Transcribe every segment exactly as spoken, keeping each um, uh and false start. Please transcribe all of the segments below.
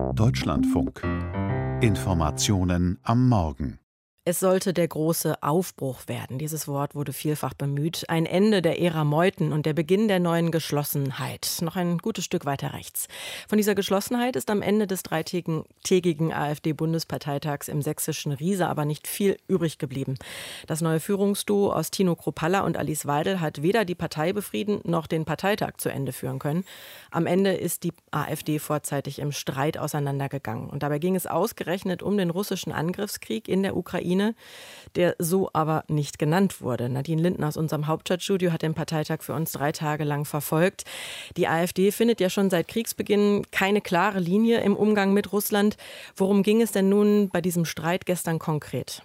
Deutschlandfunk. Informationen am Morgen. Es sollte der große Aufbruch werden. Dieses Wort wurde vielfach bemüht. Ein Ende der Ära Meuthen und der Beginn der neuen Geschlossenheit. Noch ein gutes Stück weiter rechts. Von dieser Geschlossenheit ist am Ende des dreitägigen AfD-Bundesparteitags im sächsischen Riesa aber nicht viel übrig geblieben. Das neue Führungsduo aus Tino Kruppalla und Alice Weidel hat weder die Partei befrieden noch den Parteitag zu Ende führen können. Am Ende ist die AfD vorzeitig im Streit auseinandergegangen. Und dabei ging es ausgerechnet um den russischen Angriffskrieg in der Ukraine, der so aber nicht genannt wurde. Nadine Linden aus unserem Hauptstadtstudio hat den Parteitag für uns drei Tage lang verfolgt. Die AfD findet ja schon seit Kriegsbeginn keine klare Linie im Umgang mit Russland. Worum ging es denn nun bei diesem Streit gestern konkret?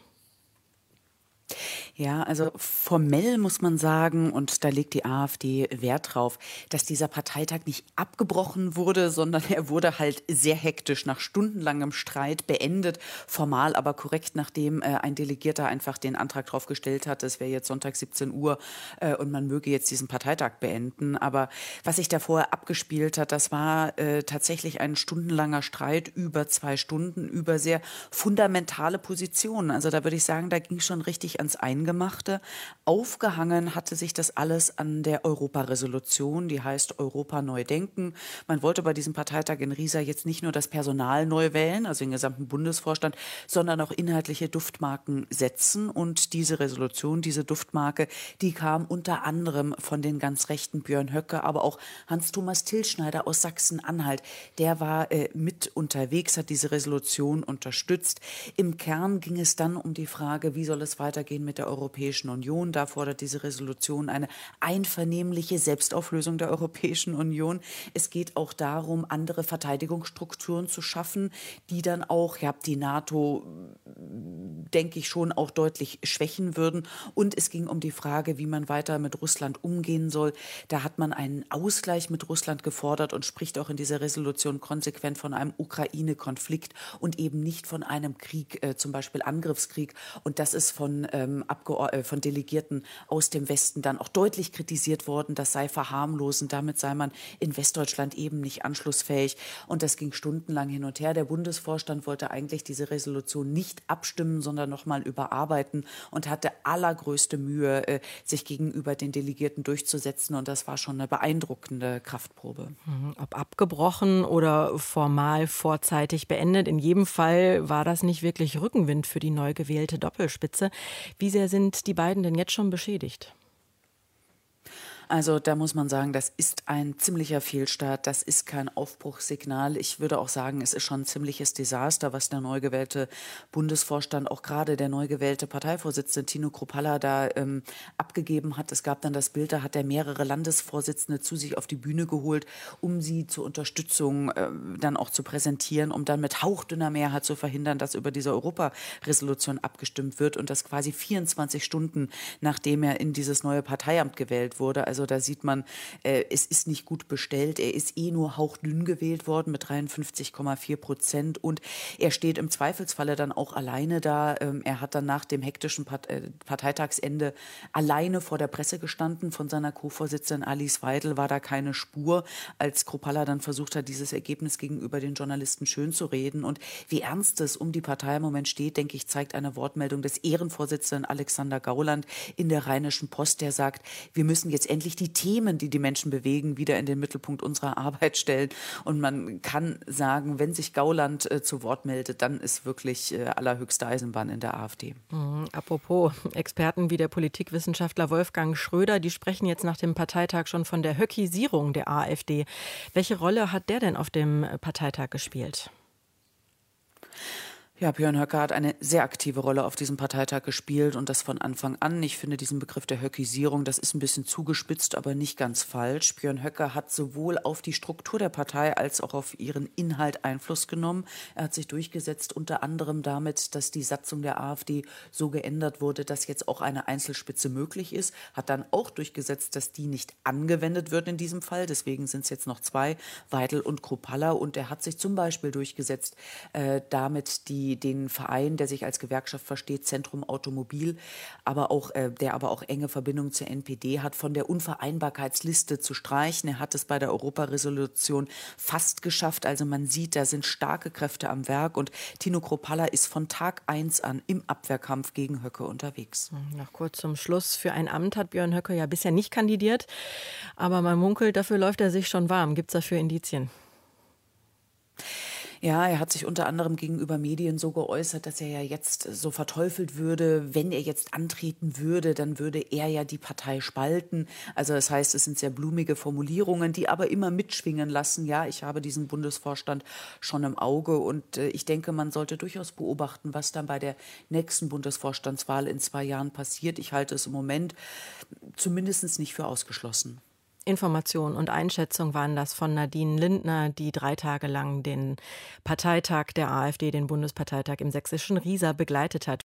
Ja, also formell muss man sagen, und da legt die AfD Wert drauf, dass dieser Parteitag nicht abgebrochen wurde, sondern er wurde halt sehr hektisch nach stundenlangem Streit beendet, formal aber korrekt, nachdem äh, ein Delegierter einfach den Antrag drauf gestellt hat, es wäre jetzt Sonntag siebzehn Uhr äh, und man möge jetzt diesen Parteitag beenden. Aber was sich da vorher abgespielt hat, das war äh, tatsächlich ein stundenlanger Streit über zwei Stunden, über sehr fundamentale Positionen. Also da würde ich sagen, da ging schon richtig ans Eingemachte. Aufgehangen hatte sich das alles an der Europaresolution, die heißt Europa neu denken. Man wollte bei diesem Parteitag in Riesa jetzt nicht nur das Personal neu wählen, also den gesamten Bundesvorstand, sondern auch inhaltliche Duftmarken setzen. Und diese Resolution, diese Duftmarke, die kam unter anderem von den ganz rechten Björn Höcke, aber auch Hans-Thomas Tilschneider aus Sachsen-Anhalt. Der war äh, mit unterwegs, hat diese Resolution unterstützt. Im Kern ging es dann um die Frage, wie soll es weitergehen mit der Europäischen Union. Da fordert diese Resolution eine einvernehmliche Selbstauflösung der Europäischen Union. Es geht auch darum, andere Verteidigungsstrukturen zu schaffen, die dann auch, ja, die NATO, denke ich, schon auch deutlich schwächen würden. Und es ging um die Frage, wie man weiter mit Russland umgehen soll. Da hat man einen Ausgleich mit Russland gefordert und spricht auch in dieser Resolution konsequent von einem Ukraine-Konflikt und eben nicht von einem Krieg, äh, zum Beispiel Angriffskrieg. Und das ist von Ähm, Abgeord- von Delegierten aus dem Westen dann auch deutlich kritisiert worden, das sei verharmlosend, damit sei man in Westdeutschland eben nicht anschlussfähig. Und das ging stundenlang hin und her. Der Bundesvorstand wollte eigentlich diese Resolution nicht abstimmen, sondern nochmal überarbeiten und hatte allergrößte Mühe, äh, sich gegenüber den Delegierten durchzusetzen. Und das war schon eine beeindruckende Kraftprobe. Ob abgebrochen oder formal vorzeitig beendet, in jedem Fall war das nicht wirklich Rückenwind für die neu gewählte Doppelspitze. Wie sehr sind die beiden denn jetzt schon beschädigt? Also da muss man sagen, das ist ein ziemlicher Fehlstart, das ist kein Aufbruchssignal. Ich würde auch sagen, es ist schon ein ziemliches Desaster, was der neu gewählte Bundesvorstand, auch gerade der neu gewählte Parteivorsitzende Tino Kruppalla da ähm, abgegeben hat. Es gab dann das Bild, da hat er mehrere Landesvorsitzende zu sich auf die Bühne geholt, um sie zur Unterstützung äh, dann auch zu präsentieren, um dann mit hauchdünner Mehrheit zu verhindern, dass über diese Europaresolution abgestimmt wird und das quasi vierundzwanzig Stunden, nachdem er in dieses neue Parteiamt gewählt wurde. Also Also da sieht man, äh, es ist nicht gut bestellt. Er ist eh nur hauchdünn gewählt worden mit dreiundfünfzig Komma vier Prozent. Und er steht im Zweifelsfalle dann auch alleine da. Ähm, er hat dann nach dem hektischen Part- äh, Parteitagsende alleine vor der Presse gestanden. Von seiner Co-Vorsitzenden Alice Weidel war da keine Spur, als Kruppalla dann versucht hat, dieses Ergebnis gegenüber den Journalisten schön zu reden. Und wie ernst es um die Partei im Moment steht, denke ich, zeigt eine Wortmeldung des Ehrenvorsitzenden Alexander Gauland in der Rheinischen Post, der sagt, wir müssen jetzt endlich die Themen, die die Menschen bewegen, wieder in den Mittelpunkt unserer Arbeit stellen. Und man kann sagen, wenn sich Gauland äh, zu Wort meldet, dann ist wirklich äh, allerhöchste Eisenbahn in der AfD. Mhm. Apropos Experten wie der Politikwissenschaftler Wolfgang Schröder, die sprechen jetzt nach dem Parteitag schon von der Höckisierung der AfD. Welche Rolle hat der denn auf dem Parteitag gespielt? Ja, Björn Höcke hat eine sehr aktive Rolle auf diesem Parteitag gespielt und das von Anfang an. Ich finde diesen Begriff der Höckisierung, das ist ein bisschen zugespitzt, aber nicht ganz falsch. Björn Höcke hat sowohl auf die Struktur der Partei als auch auf ihren Inhalt Einfluss genommen. Er hat sich durchgesetzt, unter anderem damit, dass die Satzung der AfD so geändert wurde, dass jetzt auch eine Einzelspitze möglich ist. Hat dann auch durchgesetzt, dass die nicht angewendet wird in diesem Fall. Deswegen sind es jetzt noch zwei, Weidel und Kruppalla. Und er hat sich zum Beispiel durchgesetzt, äh, damit die die, den Verein, der sich als Gewerkschaft versteht, Zentrum Automobil, aber auch, äh, der aber auch enge Verbindung zur N P D hat, von der Unvereinbarkeitsliste zu streichen. Er hat es bei der Europaresolution fast geschafft. Also man sieht, da sind starke Kräfte am Werk und Tino Kruppalla ist von Tag eins an im Abwehrkampf gegen Höcke unterwegs. Noch kurz zum Schluss. Für ein Amt hat Björn Höcke ja bisher nicht kandidiert, aber man munkelt, dafür läuft er sich schon warm. Gibt es dafür Indizien? Ja, er hat sich unter anderem gegenüber Medien so geäußert, dass er ja jetzt so verteufelt würde, wenn er jetzt antreten würde, dann würde er ja die Partei spalten. Also das heißt, es sind sehr blumige Formulierungen, die aber immer mitschwingen lassen. Ja, ich habe diesen Bundesvorstand schon im Auge und äh, ich denke, man sollte durchaus beobachten, was dann bei der nächsten Bundesvorstandswahl in zwei Jahren passiert. Ich halte es im Moment zumindest nicht für ausgeschlossen. Information und Einschätzung waren das von Nadine Lindner, die drei Tage lang den Parteitag der AfD, den Bundesparteitag im sächsischen Riesa begleitet hat.